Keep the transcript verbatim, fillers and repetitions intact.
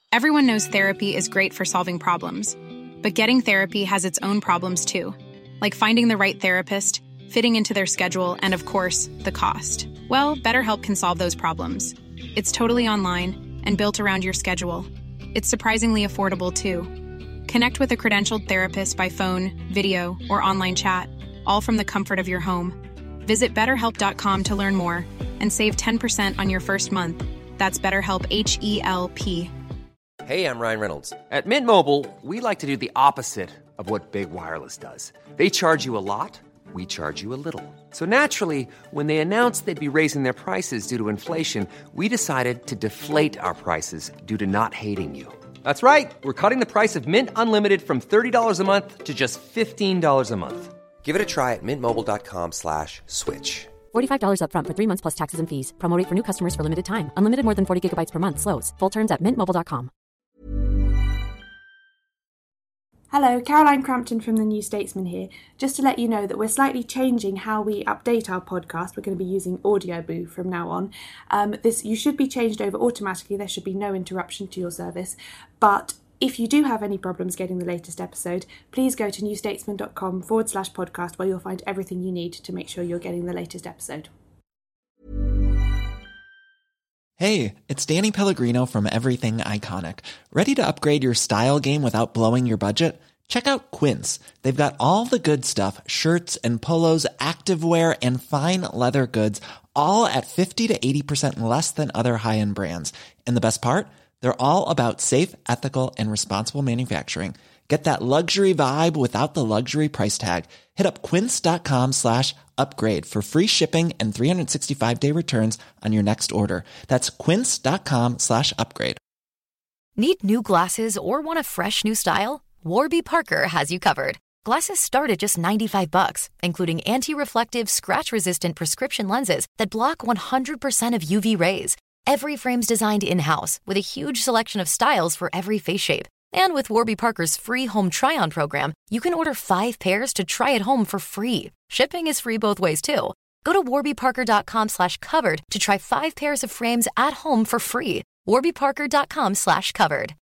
Everyone knows therapy is great for solving problems, but getting therapy has its own problems too, like finding the right therapist, fitting into their schedule, and of course, the cost. Well, BetterHelp can solve those problems. It's totally online and built around your schedule. It's surprisingly affordable too. Connect with a credentialed therapist by phone, video, or online chat, all from the comfort of your home. Visit better help dot com to learn more and save ten percent on your first month. That's BetterHelp, H E L P. Hey, I'm Ryan Reynolds. At Mint Mobile, we like to do the opposite of what Big Wireless does. They charge you a lot, we charge you a little. So naturally, when they announced they'd be raising their prices due to inflation, we decided to deflate our prices due to not hating you. That's right. We're cutting the price of Mint Unlimited from thirty dollars a month to just fifteen dollars a month. Give it a try at mintmobile.com slash switch. forty-five dollars up front for three months plus taxes and fees. Promo rate for new customers for limited time. Unlimited more than forty gigabytes per month slows. Full terms at mint mobile dot com. Hello, Caroline Crampton from The New Statesman here. Just to let you know that we're slightly changing how we update our podcast. We're going to be using Audioboo from now on. Um, this you should be changed over automatically. There should be no interruption to your service. But if you do have any problems getting the latest episode, please go to newstatesman.com forward slash podcast where you'll find everything you need to make sure you're getting the latest episode. Hey, it's Danny Pellegrino from Everything Iconic. Ready to upgrade your style game without blowing your budget? Check out Quince. They've got all the good stuff, shirts and polos, activewear, and fine leather goods, all at fifty to eighty percent less than other high-end brands. And the best part? They're all about safe, ethical, and responsible manufacturing. Get that luxury vibe without the luxury price tag. Hit up quince.com slash upgrade for free shipping and three sixty-five day returns on your next order. That's quince.com slash upgrade. Need new glasses or want a fresh new style? Warby Parker has you covered. Glasses start at just ninety-five bucks, including anti-reflective, scratch-resistant prescription lenses that block one hundred percent of U V rays. Every frame's designed in-house with a huge selection of styles for every face shape. And with Warby Parker's free home try-on program, you can order five pairs to try at home for free. Shipping is free both ways, too. Go to warbyparker.com slash covered to try five pairs of frames at home for free. warbyparker.com slash covered.